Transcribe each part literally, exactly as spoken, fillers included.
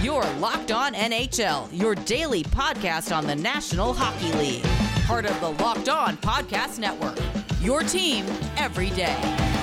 You're Locked On N H L, your daily podcast on the National Hockey League. Part of the Locked On Podcast Network, your team every day.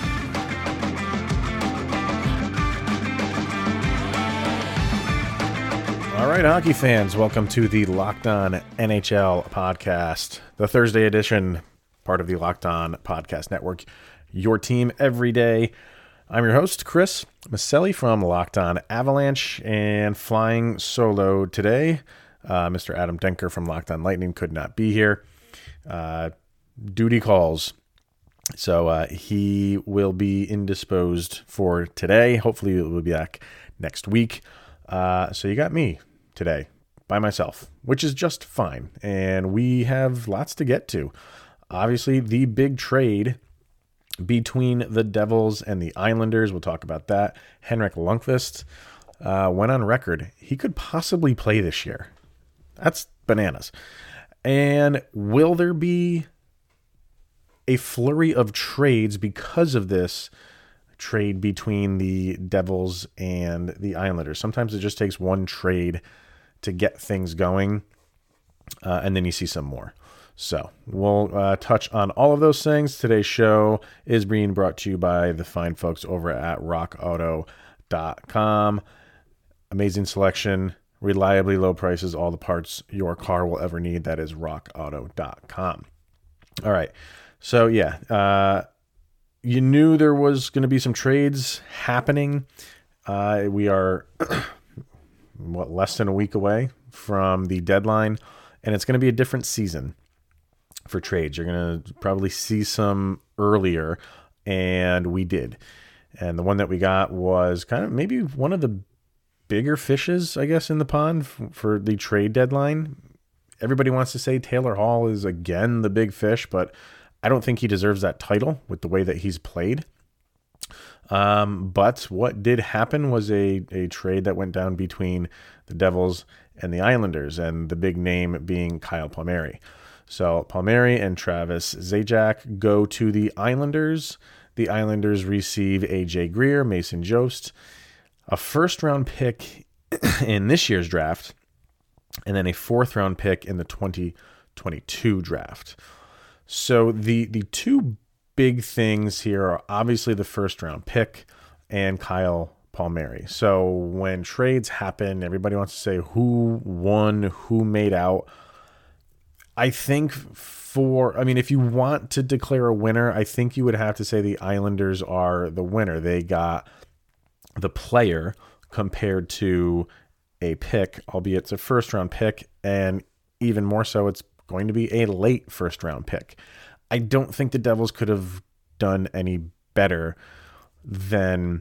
All right, hockey fans, welcome to the Locked On N H L podcast, the Thursday edition, part of the Locked On Podcast Network, your team every day. I'm your host, Chris Maselli from Locked On Avalanche, and flying solo today, uh, Mister Adam Denker from Locked On Lightning could not be here. Uh, duty calls. So uh, he will be indisposed for today. Hopefully we'll be back next week. Uh, so you got me today by myself, which is just fine. And we have lots to get to. Obviously, the big trade between the Devils and the Islanders, we'll talk about that. Henrik Lundqvist uh, went on record. He could possibly play this year. That's bananas. And will there be a flurry of trades because of this trade between the Devils and the Islanders? Sometimes it just takes one trade to get things going, uh, and then you see some more. So we'll uh, touch on all of those things. Today's show is being brought to you by the fine folks over at rock auto dot com. Amazing selection, reliably low prices, all the parts your car will ever need. That is rock auto dot com. All right. So, yeah, uh, you knew there was going to be some trades happening. Uh, we are, what, less than a week away from the deadline, and it's going to be a different season for trades. You're going to probably see some earlier, and we did. And the one that we got was kind of maybe one of the bigger fishes, I guess, in the pond for the trade deadline. Everybody wants to say Taylor Hall is, again, the big fish, but I don't think he deserves that title with the way that he's played. Um, but what did happen was a, a trade that went down between the Devils and the Islanders, and the big name being Kyle Palmieri. So Palmieri and Travis Zajac go to the Islanders. The Islanders receive A J Greer, Mason Jost, a first-round pick in this year's draft, and then a fourth-round pick in the twenty twenty-two draft. So the the two big things here are obviously the first-round pick and Kyle Palmieri. So when trades happen, everybody wants to say who won, who made out. I think for, I mean, if you want to declare a winner, I think you would have to say the Islanders are the winner. They got the player compared to a pick, albeit it's a first-round pick, and even more so, it's going to be a late first-round pick. I don't think the Devils could have done any better than,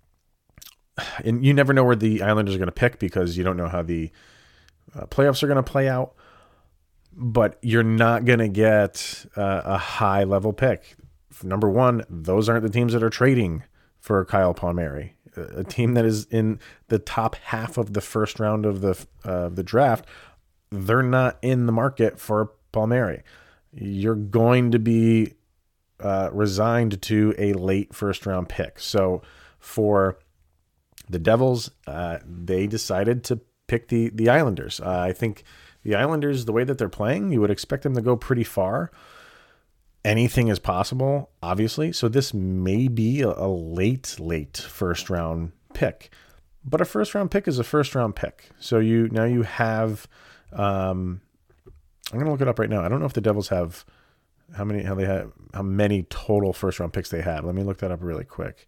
and you never know where the Islanders are going to pick because you don't know how the uh, playoffs are going to play out. But you're not going to get uh, a high-level pick. Number one, those aren't the teams that are trading for Kyle Palmieri. A team that is in the top half of the first round of the uh, the draft, they're not in the market for Palmieri. You're going to be uh, resigned to a late first-round pick. So for the Devils, uh, they decided to pick the, the Islanders. Uh, I think the Islanders, the way that they're playing, you would expect them to go pretty far. Anything is possible, obviously. So this may be a, a late, late first round pick, but a first round pick is a first round pick. So you now you have, um, I'm going to look it up right now. I don't know if the Devils have how many, how they have, how many total first round picks they have. Let me look that up really quick.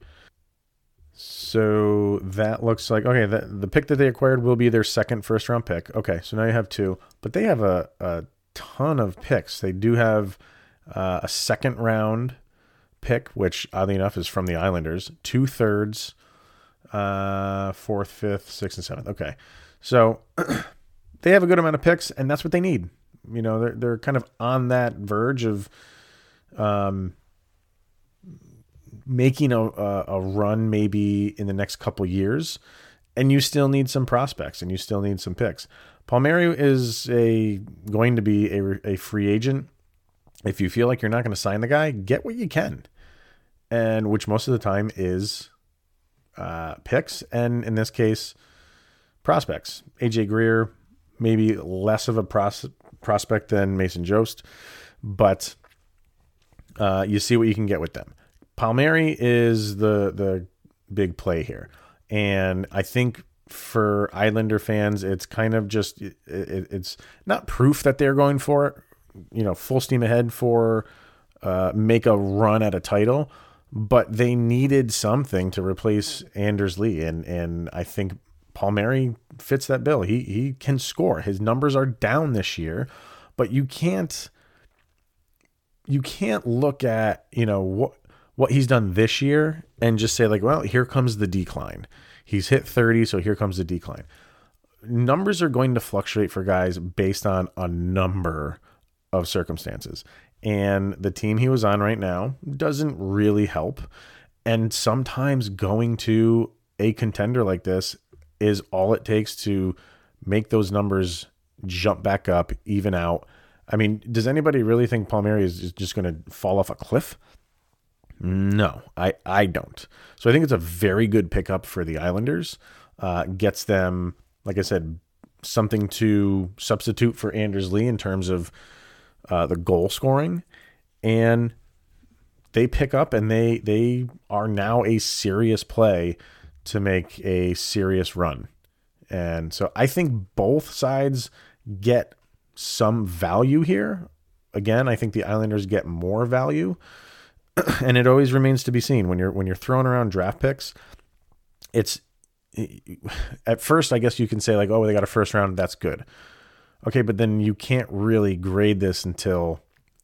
So that looks like, okay, the, the pick that they acquired will be their second first round pick. Okay, so now you have two, but they have a, a ton of picks. They do have uh, a second round pick, which oddly enough is from the Islanders, two thirds, uh, fourth, fifth, sixth, and seventh. Okay, so they have a good amount of picks, and that's what they need. You know, they're, they're kind of on that verge of um, making a, a, a run maybe in the next couple years, and you still need some prospects and you still need some picks. Palmieri is a going to be a, a free agent. If you feel like you're not going to sign the guy, get what you can, and which most of the time is uh, picks. And in this case, prospects. A J Greer, maybe less of a pros- prospect than Mason Jost, but uh, you see what you can get with them. Palmieri is the the big play here. And I think for Islander fans, it's kind of just, it, it, it's not proof that they're going for it, you know, full steam ahead for uh, make a run at a title, but they needed something to replace Anders Lee. And, and I think Palmieri fits that bill. He, he can score. His numbers are down this year, but you can't, you can't look at, you know, what, what he's done this year and just say like, well, here comes the decline. He's hit thirty, so here comes the decline. Numbers are going to fluctuate for guys based on a number of circumstances. And the team he was on right now doesn't really help. And sometimes going to a contender like this is all it takes to make those numbers jump back up, even out. I mean, does anybody really think Palmieri is just going to fall off a cliff? No, I, I don't. So I think it's a very good pickup for the Islanders. Uh, gets them, like I said, something to substitute for Anders Lee in terms of uh, the goal scoring. And they pick up and they they are now a serious play to make a serious run. And so I think both sides get some value here. Again, I think the Islanders get more value. And it always remains to be seen when you're when you're throwing around draft picks. It's at first, I guess you can say like, oh, they got a first round. That's good. Okay, but then you can't really grade this until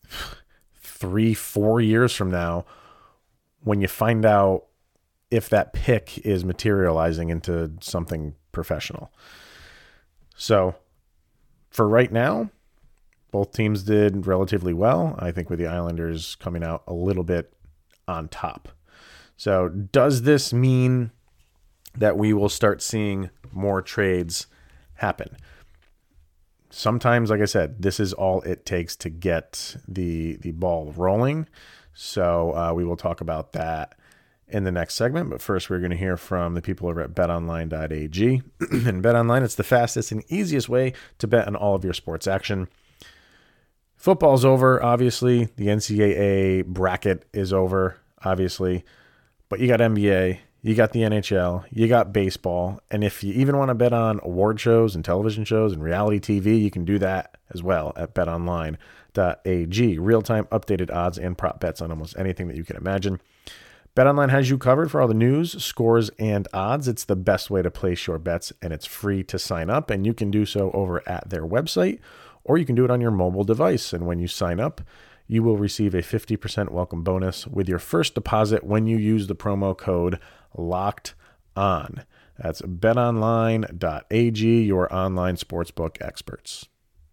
three, four years from now when you find out if that pick is materializing into something professional. So for right now, both teams did relatively well. I think with the Islanders coming out a little bit on top. So does this mean that we will start seeing more trades happen? Sometimes, like I said, this is all it takes to get the, the ball rolling. So uh, we will talk about that in the next segment. But first, we're going to hear from the people over at bet online dot a g. And BetOnline, it's the fastest and easiest way to bet on all of your sports action. Football's over, obviously. The N C double A bracket is over, obviously. But you got N B A, you got the N H L, you got baseball. And if you even want to bet on award shows and television shows and reality T V, you can do that as well at bet online dot a g. Real-time updated odds and prop bets on almost anything that you can imagine. BetOnline has you covered for all the news, scores, and odds. It's the best way to place your bets, and it's free to sign up. And you can do so over at their website, or you can do it on your mobile device. And when you sign up, you will receive a fifty percent welcome bonus with your first deposit when you use the promo code LOCKEDON. That's bet online dot a g, your online sportsbook experts.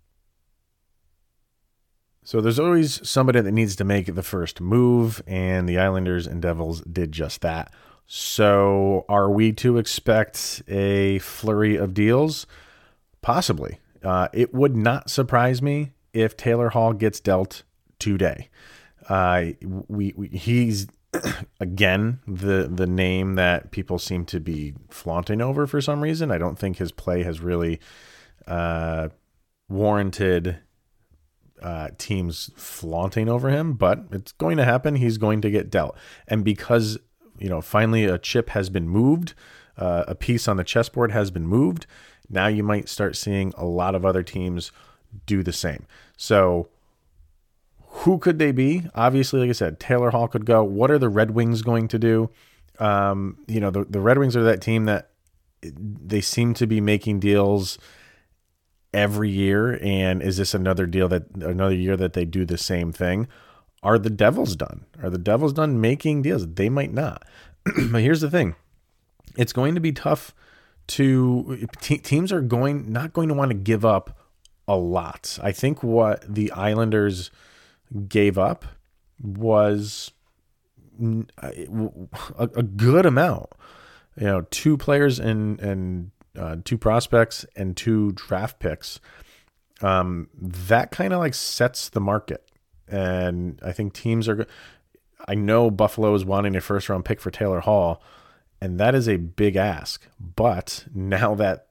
So there's always somebody that needs to make the first move, and the Islanders and Devils did just that. So are we to expect a flurry of deals? Possibly. Uh, it would not surprise me if Taylor Hall gets dealt today. Uh, we, we he's again the the name that people seem to be flaunting over for some reason. I don't think his play has really uh, warranted uh, teams flaunting over him, but it's going to happen. He's going to get dealt, and because you know finally a chip has been moved, uh, a piece on the chessboard has been moved. Now you might start seeing a lot of other teams do the same. So who could they be? Obviously, like I said, Taylor Hall could go. What are the Red Wings going to do? Um, you know, the, the Red Wings are that team that they seem to be making deals every year. And is this another deal that another year that they do the same thing? Are the Devils done? Are the Devils done making deals? They might not. But here's the thing. It's going to be tough to te- teams are going not going to want to give up a lot. I think what the Islanders gave up was a, a good amount. You know, two players and and uh, two prospects and two draft picks. Um, that kind of like sets the market, and I think teams are. I know Buffalo is wanting a first round pick for Taylor Hall. And that is a big ask. But now that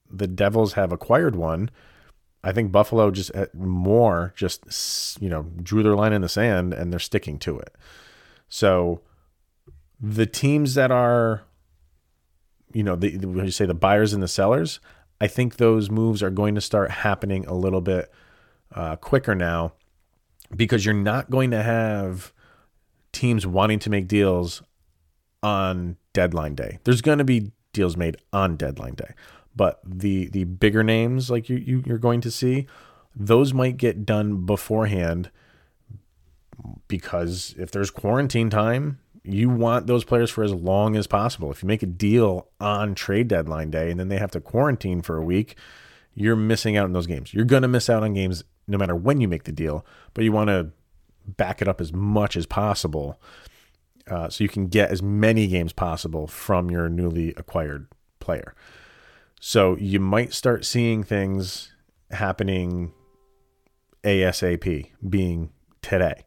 the Devils have acquired one. I think Buffalo just more just, you know, drew their line in the sand and they're sticking to it. So the teams that are, you know, the, when you say the buyers and the sellers, I think those moves are going to start happening a little bit uh, quicker now, because you're not going to have teams wanting to make deals on deadline day. There's going to be deals made on deadline day. But the the bigger names like you, you you're going to see, those might get done beforehand, because if there's quarantine time, you want those players for as long as possible. If you make a deal on trade deadline day and then they have to quarantine for a week, you're missing out on those games. You're going to miss out on games no matter when you make the deal, but you want to back it up as much as possible uh, so you can get as many games possible from your newly acquired player. So you might start seeing things happening ASAP, being today.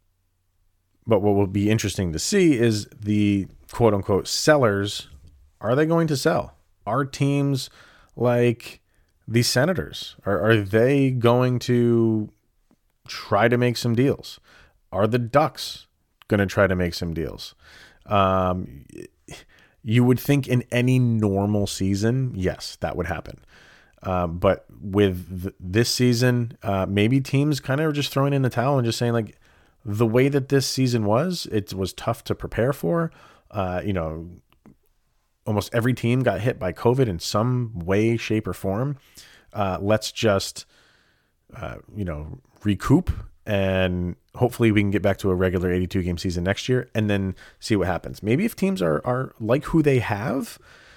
But what will be interesting to see is the quote unquote sellers. Are they going to sell? Are teams like the Senators, are, are they going to try to make some deals? Are the Ducks going to try to make some deals? Um, You would think in any normal season, yes, that would happen. Uh, but with th- this season, uh, maybe teams kind of just throwing in the towel and just saying, like, the way that this season was, it was tough to prepare for. Uh, you know, almost every team got hit by COVID in some way, shape, or form. Uh, let's just, uh, you know, recoup, and hopefully we can get back to a regular eighty-two game season next year and then see what happens. Maybe if teams are, are like who they have,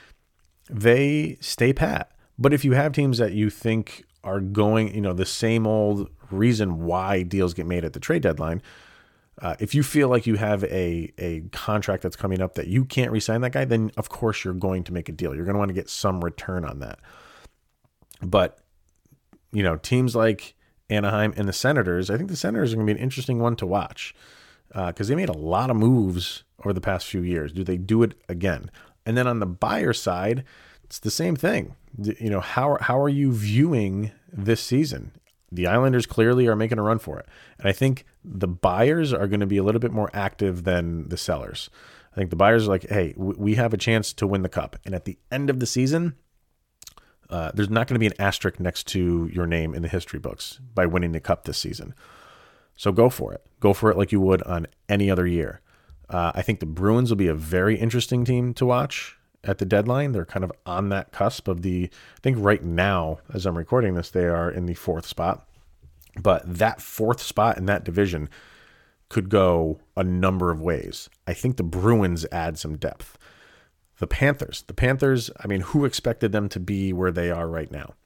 they stay pat. But if you have teams that you think are going, you know, the same old reason why deals get made at the trade deadline, uh, if you feel like you have a, a contract that's coming up that you can't re-sign that guy, then of course you're going to make a deal. You're going to want to get some return on that. But, you know, teams like Anaheim and the Senators, I think the Senators are going to be an interesting one to watch because uh, they made a lot of moves over the past few years. Do they do it again? And then on the buyer side, it's the same thing. You know, how how are you viewing this season? The Islanders clearly are making a run for it. And I think the buyers are going to be a little bit more active than the sellers. I think the buyers are like, hey, we have a chance to win the cup. And at the end of the season, Uh, there's not going to be an asterisk next to your name in the history books by winning the cup this season. So go for it. Go for it like you would on any other year. Uh, I think the Bruins will be a very interesting team to watch at the deadline. They're kind of on that cusp of the, I think right now, as I'm recording this, they are in the fourth spot. But that fourth spot in that division could go a number of ways. I think the Bruins add some depth. The Panthers, the Panthers, I mean, who expected them to be where they are right now?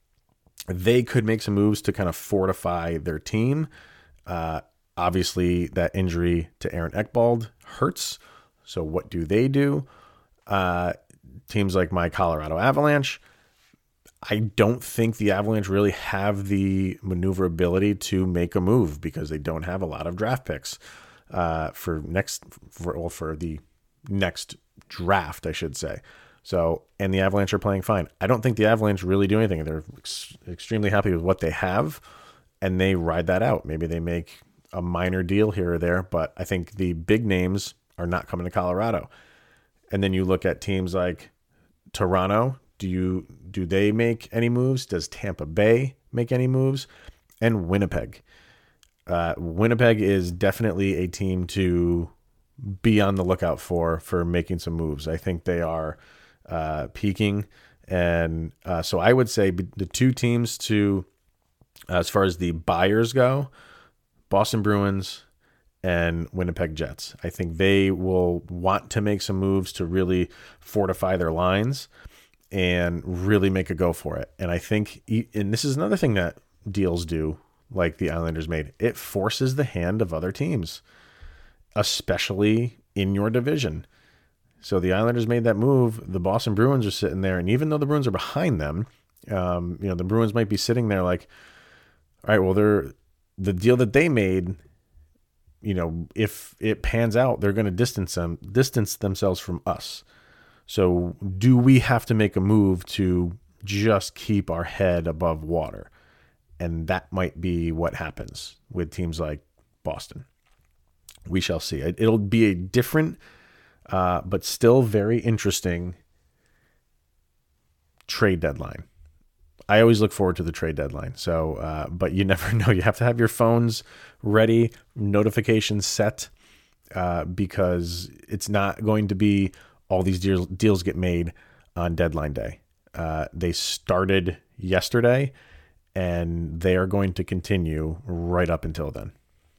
They could make some moves to kind of fortify their team. Uh, obviously, that injury to Aaron Ekblad hurts. So what do they do? Uh, teams like my Colorado Avalanche, I don't think the Avalanche really have the maneuverability to make a move because they don't have a lot of draft picks uh, for next, for, well, for the next draft, I should say. So, and the Avalanche are playing fine. I don't think the Avalanche really do anything. They're ex- extremely happy with what they have, and they ride that out. Maybe they make a minor deal here or there, but I think the big names are not coming to Colorado. And then you look at teams like Toronto. Do you do they make any moves? Does Tampa Bay make any moves? And Winnipeg. Uh, Winnipeg is definitely a team to be on the lookout for for making some moves. I think they are uh, peaking. And uh, so I would say the two teams to, uh, as far as the buyers go, Boston Bruins and Winnipeg Jets. I think they will want to make some moves to really fortify their lines and really make a go for it. And I think, and this is another thing that deals do, like the Islanders made, it forces the hand of other teams, especially in your division. So the Islanders made that move. The Boston Bruins are sitting there, and even though the Bruins are behind them, um, you know, the Bruins might be sitting there like, all right, well, they're the deal that they made, you know, if it pans out, they're going to distance them, distance themselves from us. So do we have to make a move to just keep our head above water. And that might be what happens with teams like Boston. We shall see. It'll be a different, uh, but still very interesting trade deadline. I always look forward to the trade deadline. So, uh, but you never know. You have to have your phones ready, notifications set, uh, because it's not going to be all these deals, deals get made on deadline day. Uh, they started yesterday, and they are going to continue right up until then.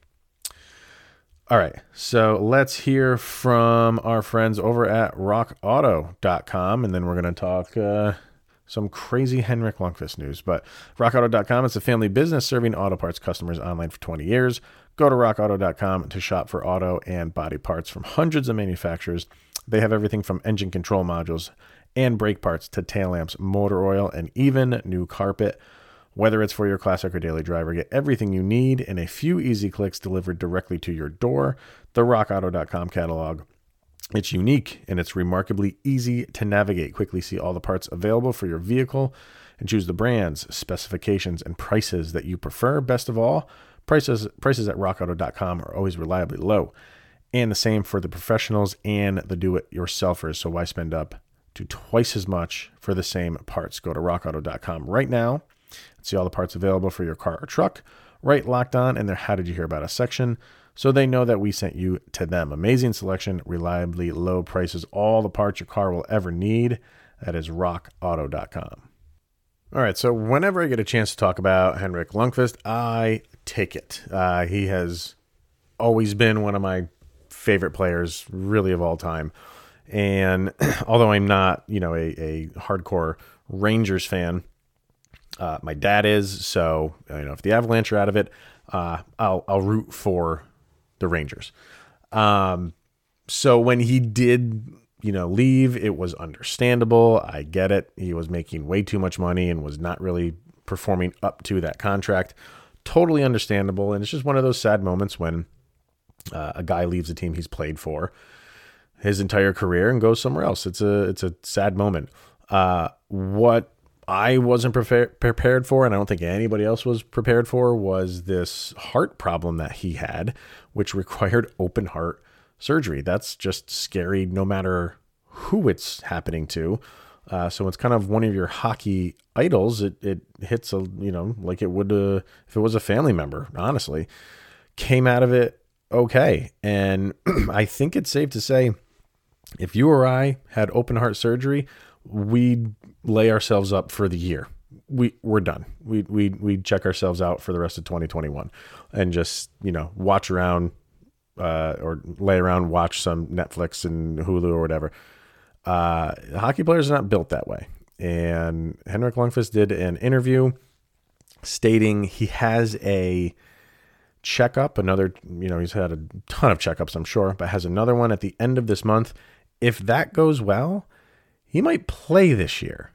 All right, so let's hear from our friends over at rock auto dot com, and then we're going to talk uh, some crazy Henrik Lundqvist news. But rock auto dot com is a family business serving auto parts customers online for twenty years. Go to rock auto dot com to shop for auto and body parts from hundreds of manufacturers. They have everything from engine control modules and brake parts to tail lamps, motor oil, and even new carpet. Whether it's for your classic or daily driver, get everything you need in a few easy clicks delivered directly to your door. The rock auto dot com catalog. It's unique and it's remarkably easy to navigate. Quickly see all the parts available for your vehicle and choose the brands, specifications, and prices that you prefer. Best of all, prices prices at rock auto dot com are always reliably low. And the same for the professionals and the do-it-yourselfers. So why spend up to twice as much for the same parts? Go to rock auto dot com right now. See all the parts available for your car or truck. Right Locked On in their How Did You Hear About Us section, so they know that we sent you to them. Amazing selection, reliably low prices, all the parts your car will ever need. That is rock auto dot com. All right, so whenever I get a chance to talk about Henrik Lundqvist, I take it. Uh, he has always been one of my favorite players, really, of all time. And although I'm not, you know, a, a hardcore Rangers fan, Uh, my dad is, so you know if the Avalanche are out of it, uh, I'll I'll root for the Rangers. Um, so when he did, you know, leave, it was understandable. I get it. He was making way too much money and was not really performing up to that contract. Totally understandable, and it's just one of those sad moments when uh, a guy leaves a team he's played for his entire career and goes somewhere else. It's a it's a sad moment. Uh, what I wasn't prepared prepared for, and I don't think anybody else was prepared for, was this heart problem that he had, which required open heart surgery. That's just scary no matter who it's happening to. Uh, so it's kind of one of your hockey idols. It it hits, a you know, like it would uh, if it was a family member, honestly. Came out of it okay. And I think it's safe to say if you or I had open heart surgery, we'd lay ourselves up for the year. We we're done. We we we check ourselves out for the rest of twenty twenty-one, and just you know watch around, uh, or lay around, watch some Netflix and Hulu or whatever. Uh, hockey players are not built that way. And Henrik Lundqvist did an interview stating he has a checkup. Another, you know, he's had a ton of checkups, I'm sure, but has another one at the end of this month. If that goes well, he might play this year.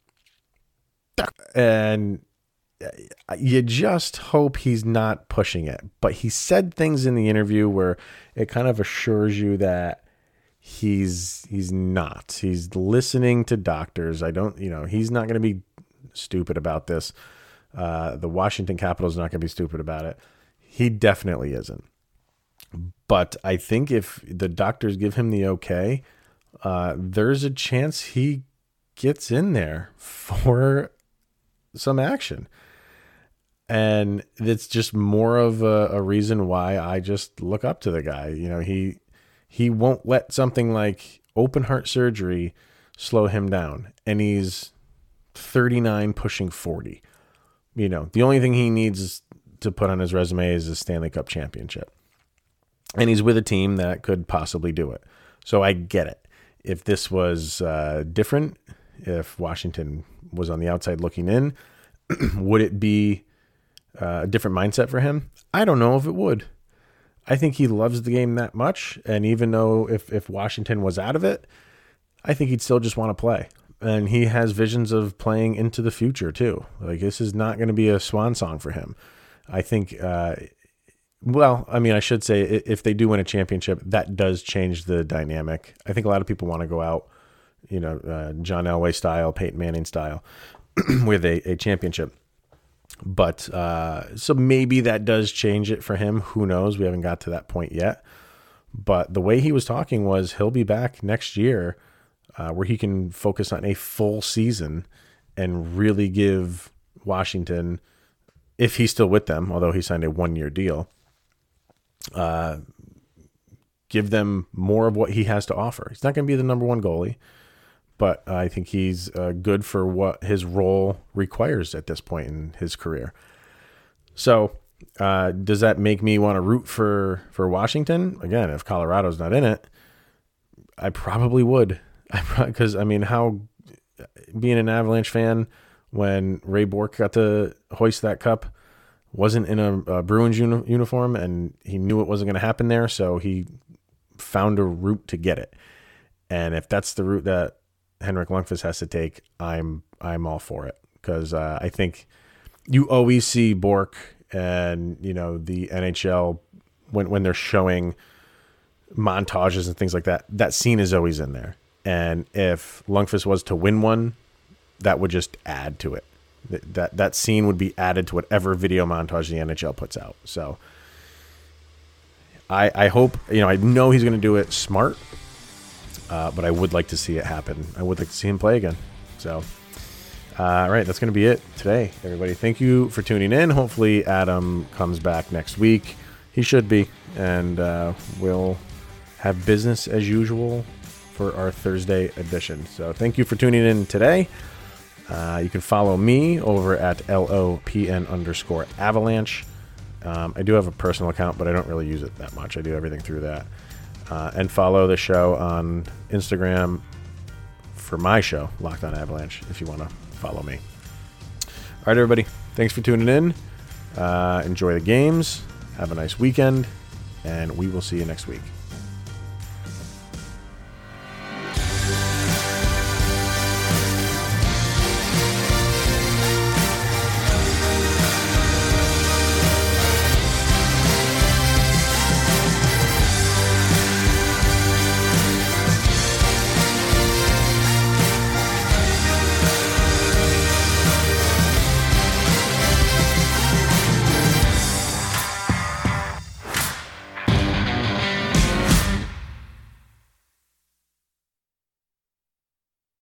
And you just hope he's not pushing it. But he said things in the interview where it kind of assures you that he's he's not. He's listening to doctors. I don't, you know, he's not going to be stupid about this. Uh, the Washington Capitals are not going to be stupid about it. He definitely isn't. But I think if the doctors give him the okay, Uh, there's a chance he gets in there for some action. And it's just more of a, a reason why I just look up to the guy. You know, he he won't let something like open heart surgery slow him down. And he's thirty-nine pushing forty. You know, the only thing he needs to put on his resume is a Stanley Cup championship. And he's with a team that could possibly do it. So I get it. If this was uh, different, if Washington was on the outside looking in, would it be uh, a different mindset for him? I don't know if it would. I think he loves the game that much. And even though if, if Washington was out of it, I think he'd still just want to play. And he has visions of playing into the future too. Like this is not going to be a swan song for him. I think, uh, well, I mean, I should say if they do win a championship, that does change the dynamic. I think a lot of people want to go out you know, uh, John Elway style, Peyton Manning style, with a, a championship. But uh, so maybe that does change it for him. Who knows? We haven't got to that point yet. But the way he was talking was he'll be back next year uh, where he can focus on a full season and really give Washington, if he's still with them, although he signed a one-year deal, uh, give them more of what he has to offer. He's not going to be the number one goalie, but I think he's uh, good for what his role requires at this point in his career. So uh, does that make me want to root for, for Washington? Again, if Colorado's not in it, I probably would. Because, I, I mean, how being an Avalanche fan when Ray Bourque got to hoist that cup, wasn't in a, a Bruins uni- uniform, and he knew it wasn't going to happen there, so he found a route to get it. And if that's the route that Henrik Lundqvist has to take, I'm I'm all for it, because uh, I think you always see Bourque and, you know, the N H L when when they're showing montages and things like that. That scene is always in there, and if Lundqvist was to win one, that would just add to it. That that scene would be added to whatever video montage the N H L puts out. So I I hope, you know, I know he's going to do it smart, uh, but I would like to see it happen. I would like to see him play again. So, uh, all right, that's going to be it today, everybody. Thank you for tuning in. Hopefully Adam comes back next week. He should be, and uh, we'll have business as usual for our Thursday edition. So thank you for tuning in today. Uh, you can follow me over at L O P N underscore avalanche. Um, I do have a personal account, but I don't really use it that much. I do everything through that. Uh, and follow the show on Instagram for my show, Locked On Avalanche, if you want to follow me. All right, everybody. Thanks for tuning in. Uh, enjoy the games. Have a nice weekend. And we will see you next week.